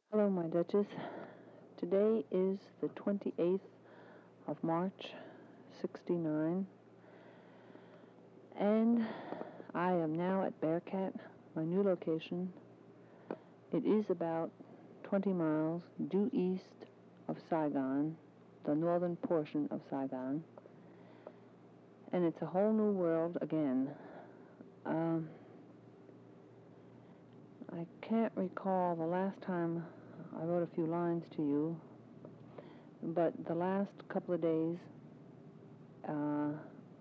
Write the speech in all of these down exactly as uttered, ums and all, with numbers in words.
Hello, my Duchess. Today is the twenty-eighth of March, sixty-nine, and I am now at Bearcat, my new location. It is about twenty miles due east of Saigon, the northern portion of Saigon, and it's a whole new world again. Um, I can't recall the last time I wrote a few lines to you, but the last couple of days, uh,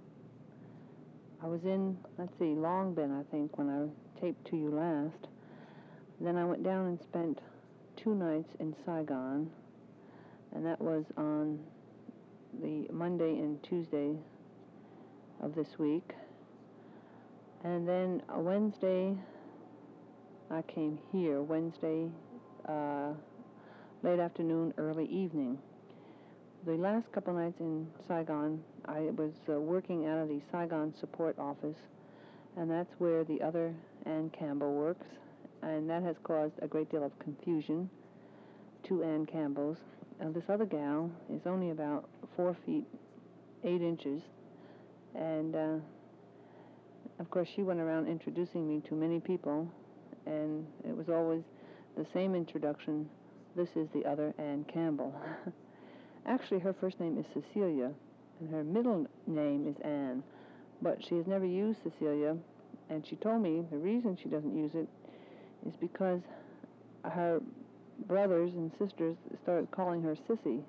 I was in, let's see, Long Bin, I think, when I taped to you last. Then I went down and spent two nights in Saigon, and that was on the Monday and Tuesday of this week. And then a Wednesday, I came here, Wednesday, uh, late afternoon, early evening. The last couple nights in Saigon, I was uh, working out of the Saigon support office, and that's where the other Ann Campbell works, and that has caused a great deal of confusion to Ann Campbell's. And this other gal is only about four feet, eight inches, and uh, of course she went around introducing me to many people, and it was always the same introduction. This is the other Ann Campbell. Actually, her first name is Cecilia, and her middle name is Anne, but she has never used Cecilia, and she told me the reason she doesn't use it is because her brothers and sisters started calling her Sissy.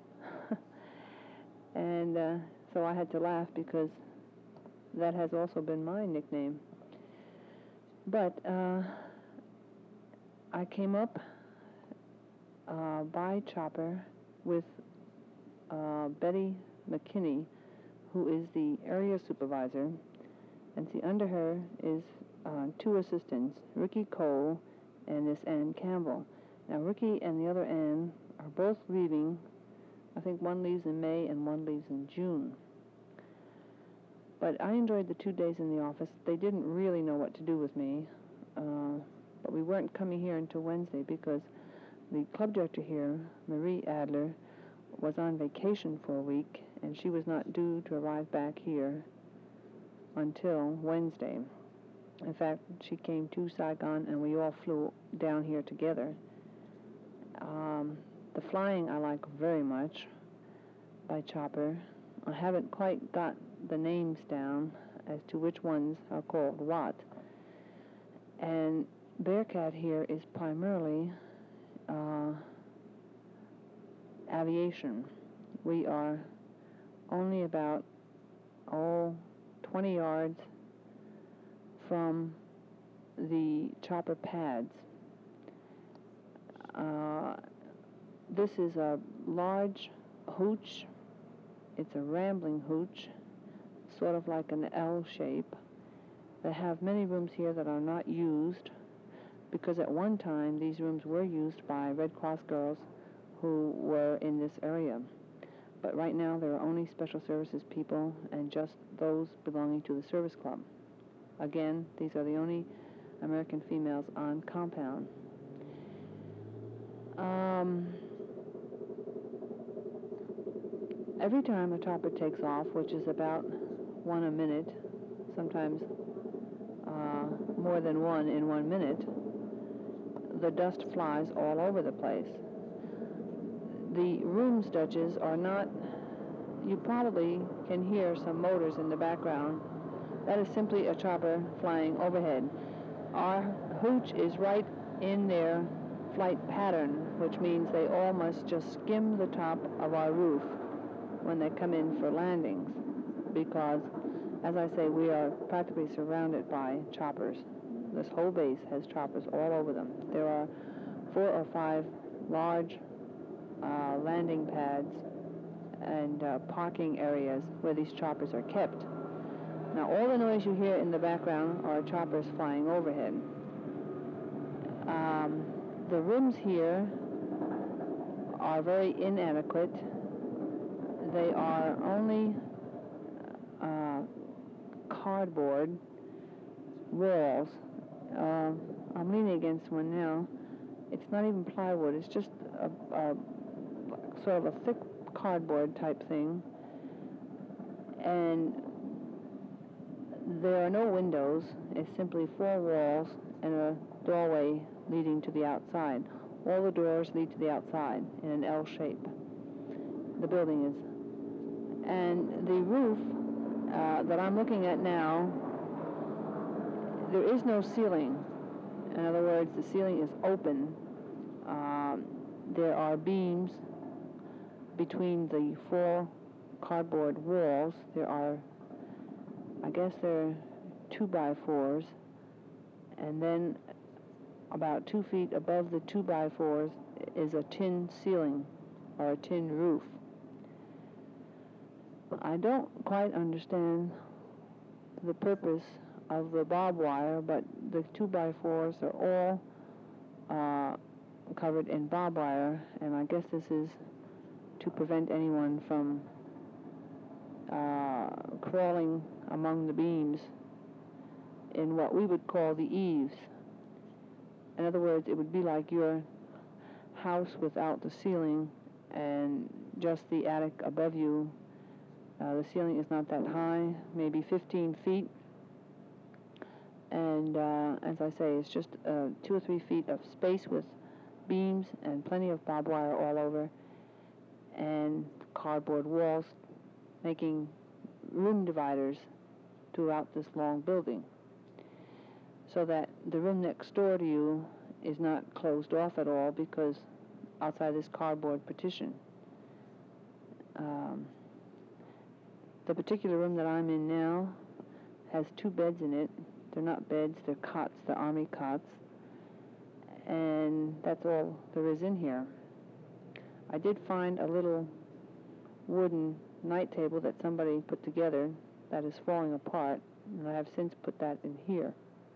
and uh, so I had to laugh because that has also been my nickname. But uh, I came up uh, by chopper with uh, Betty McKinney, who is the area supervisor, and see, under her is uh, two assistants, Ricky Cole and this Ann Campbell. Now, Ricky and the other Ann are both leaving. I think one leaves in May and one leaves in June. But I enjoyed the two days in the office. They didn't really know what to do with me, uh, but we weren't coming here until Wednesday because the club director here, Marie Adler, was on vacation for a week, and she was not due to arrive back here until Wednesday. In fact, she came to Saigon, and we all flew down here together. Um, the flying I like very much by chopper. I haven't quite got the names down as to which ones are called what. And Bearcat here is primarily uh, aviation. We are only about, oh, twenty yards from the chopper pads. Uh, this is a large hooch. It's a rambling hooch, sort of like an L shape. They have many rooms here that are not used because at one time these rooms were used by Red Cross girls who were in this area. But right now there are only special services people and just those belonging to the service club. Again, these are the only American females on compound. Um, every time a chopper takes off, which is about one a minute, sometimes uh, more than one in one minute, the dust flies all over the place. The rooms, Duchess, are not, you probably can hear some motors in the background. That is simply a chopper flying overhead. Our hooch is right in their flight pattern, which means they all must just skim the top of our roof when they come in for landings, because, as I say, we are practically surrounded by choppers. This whole base has choppers all over them. There are four or five large uh, landing pads and uh, parking areas where these choppers are kept. Now, all the noise you hear in the background are choppers flying overhead. Um, the rooms here are very inadequate. They are only uh, cardboard walls. Uh, I'm leaning against one now. It's not even plywood. It's just a, a sort of a thick cardboard type thing. And there are no windows. It's simply four walls and a doorway leading to the outside. All the doors lead to the outside in an L shape. The building is. And the roof uh, that I'm looking at now, there is no ceiling. In other words, the ceiling is open. Um, there are beams between the four cardboard walls. There are, I guess they're two by fours, and then about two feet above the two by fours is a tin ceiling or a tin roof. I don't quite understand the purpose of the barbed wire, but the two by fours are all uh, covered in barbed wire, and I guess this is to prevent anyone from uh, crawling among the beams in what we would call the eaves. In other words, it would be like your house without the ceiling and just the attic above you. Uh, the ceiling is not that high, maybe fifteen feet. And uh, as I say, it's just uh, two or three feet of space with beams and plenty of barbed wire all over, and cardboard walls making room dividers throughout this long building, so that the room next door to you is not closed off at all because outside this cardboard partition. Um, the particular room that I'm in now has two beds in it. They're not beds, they're cots, they're army cots, and that's all there is in here. I did find a little wooden night table that somebody put together that is falling apart, and I have since put that in here.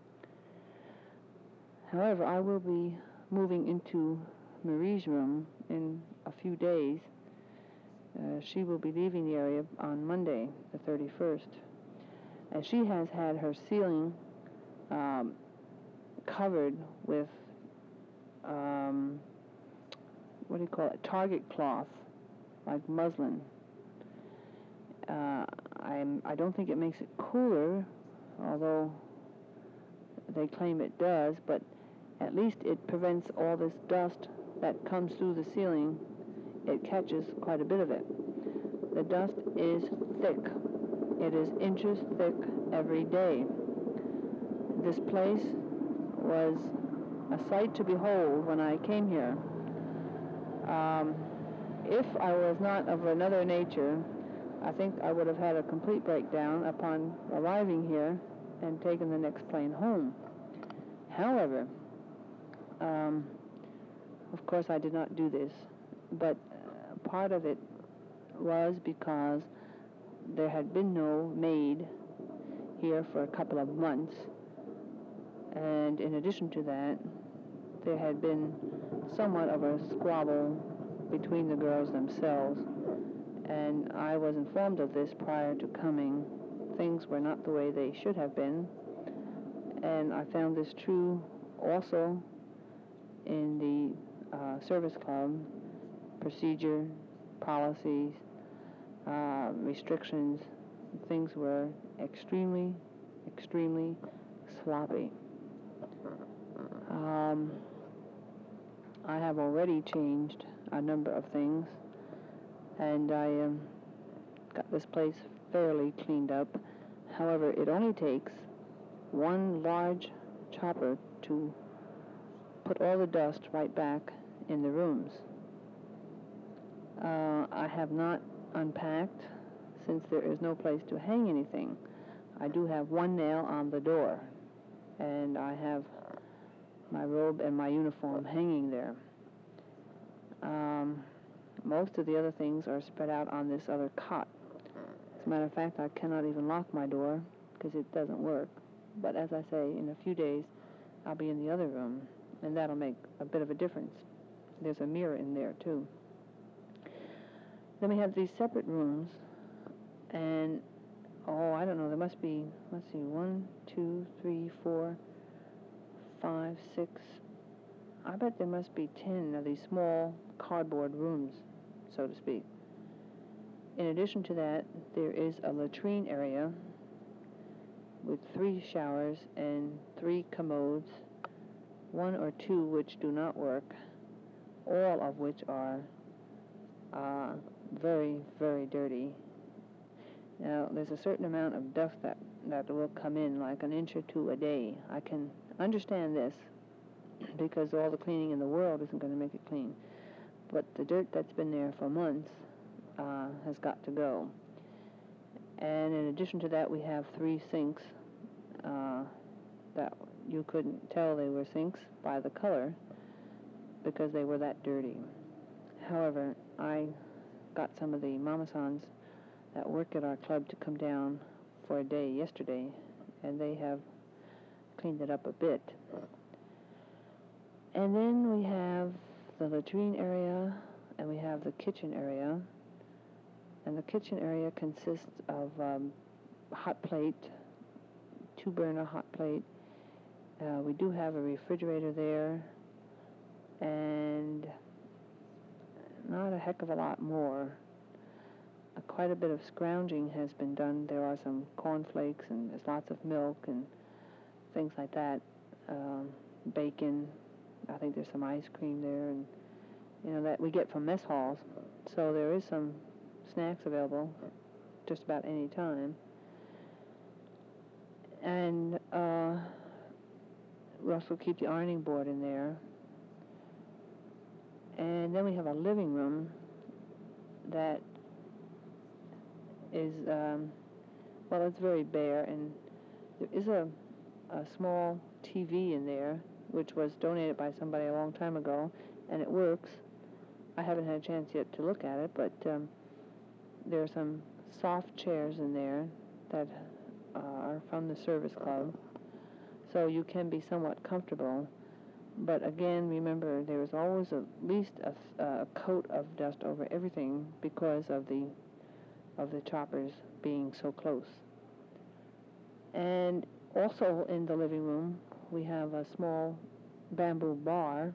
However, I will be moving into Marie's room in a few days. Uh, she will be leaving the area on Monday, the thirty-first. And she has had her ceiling um, covered with, um, what do you call it, target cloth, like muslin. Uh, I'm, I don't think it makes it cooler, although they claim it does, but at least it prevents all this dust that comes through the ceiling. It catches quite a bit of it. The dust is thick. It is inches thick every day. This place was a sight to behold when I came here. Um, if I was not of another nature, I think I would have had a complete breakdown upon arriving here and taken the next plane home. However, um, of course I did not do this, but uh, part of it was because there had been no maid here for a couple of months, and in addition to that, there had been somewhat of a squabble between the girls themselves, and I was informed of this prior to coming. Things were not the way they should have been, and I found this true also in the uh, service club. Procedure, policies, uh, restrictions, things were extremely, extremely sloppy. Um, I have already changed a number of things, and I um, got this place fairly cleaned up. However, it only takes one large chopper to put all the dust right back in the rooms. Uh, I have not unpacked since there is no place to hang anything. I do have one nail on the door, and I have my robe and my uniform hanging there. Um, most of the other things are spread out on this other cot. As a matter of fact, I cannot even lock my door because it doesn't work. But as I say, in a few days, I'll be in the other room, and that'll make a bit of a difference. There's a mirror in there, too. Then we have these separate rooms, and, oh, I don't know, there must be, let's see, one, two, three, four, five, six, I bet there must be ten of these small cardboard rooms, so to speak. In addition to that, there is a latrine area with three showers and three commodes, one or two which do not work, all of which are uh, very, very dirty. Now, there's a certain amount of dust that, that will come in, like an inch or two a day. I can understand this because all the cleaning in the world isn't going to make it clean. But the dirt that's been there for months uh, has got to go. And in addition to that, we have three sinks uh, that you couldn't tell they were sinks by the color because they were that dirty. However, I got some of the mama-sans that work at our club to come down for a day yesterday, and they have cleaned it up a bit. And then we have the latrine area, and we have the kitchen area. And the kitchen area consists of um, hot plate, two-burner hot plate. Uh, we do have a refrigerator there, and not a heck of a lot more. Uh, quite a bit of scrounging has been done. There are some cornflakes, and there's lots of milk and things like that. Um, bacon. I think there's some ice cream there, and you know that we get from mess halls. So there is some snacks available just about any time. And uh, we also keep the ironing board in there. And then we have a living room that is, um, well, it's very bare, and there is a, a small T V in there, which was donated by somebody a long time ago, and it works. I haven't had a chance yet to look at it, but um, there are some soft chairs in there that uh, are from the service club, so you can be somewhat comfortable. But again, remember, there is always at least a, a coat of dust over everything because of the of the choppers being so close. And also in the living room, we have a small bamboo bar,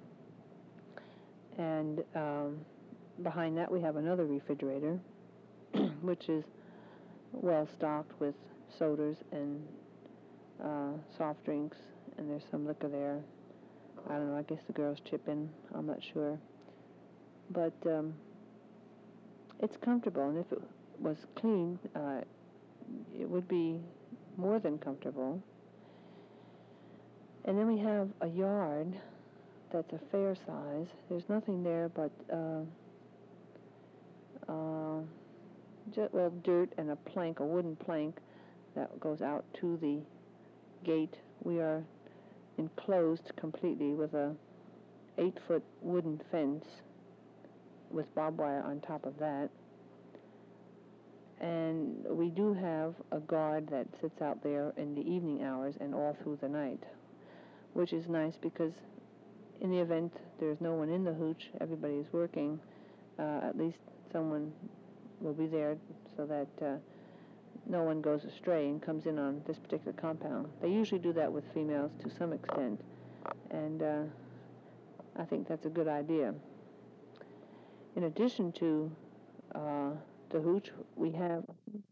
and um, behind that we have another refrigerator, which is well stocked with sodas and uh, soft drinks, and there's some liquor there. I don't know, I guess the girls chip in, I'm not sure. But um, it's comfortable, and if it was clean, uh, it would be more than comfortable. And then we have a yard that's a fair size. There's nothing there but uh, uh, just, well, dirt and a plank, a wooden plank that goes out to the gate. We are enclosed completely with a eight-foot wooden fence with barbed wire on top of that. And we do have a guard that sits out there in the evening hours and all through the night, which is nice because in the event there's no one in the hooch, everybody is working, uh, at least someone will be there so that uh, no one goes astray and comes in on this particular compound. They usually do that with females to some extent, and uh, I think that's a good idea. In addition to uh, the hooch, we have